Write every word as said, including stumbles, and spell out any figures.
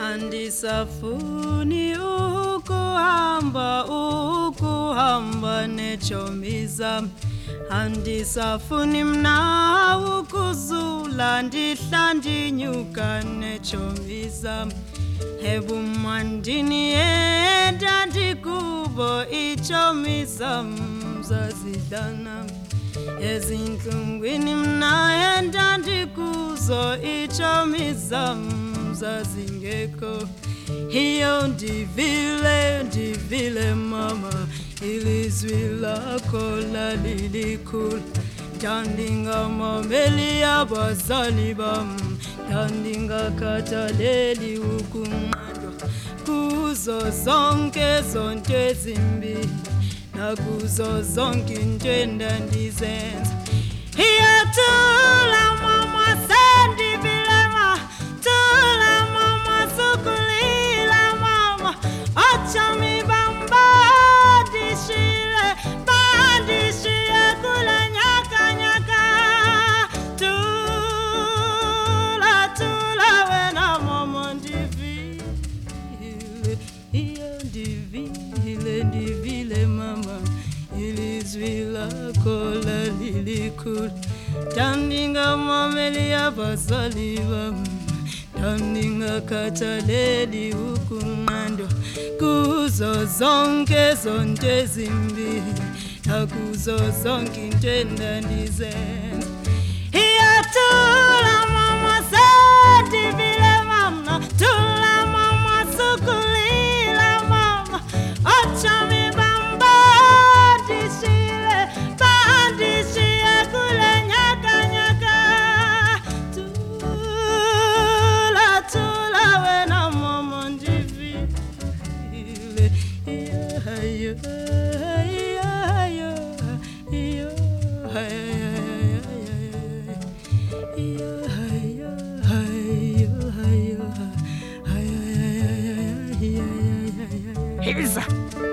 Andisafuni ukuhamba ukuhamba nechomiza Andisafuni mna ukuzula ndihla ndinyuka nechomiza Hebu mandini enda ndikubo ichomiza mzazidana Ezinhlungwini mna enda ndikuzo ichomiza zingeko hiyo ndivile ndivile mama ilizwi lako lalilikula Tandinga mameli abazali bam Tandinga kataleli ukumado Kuzo zonke zonke zimbi Na kuzo zonke ntenda ndizenza Hiyo tula mama sendi vilema Tula mama sukulila mama Ochami bamba dishile Bandishile kula nyaka nyaka Tula tula wena mama ndivile Iyo ndivile ndivile mama Ilizwila kola lilikula Tandinga mameli abazaliwa Tandinga kataleli ukumando Kuzo zonke zonke zimbi Na kuzo zonke ntenda ndizenza Hiya tula mama senti vile mama Tula mama sukulila mama Ochami bamba dishile Bandishile kule nyaka nyaka Tula tula wena mama ndivile Iya yo iya yo Iyo Hiza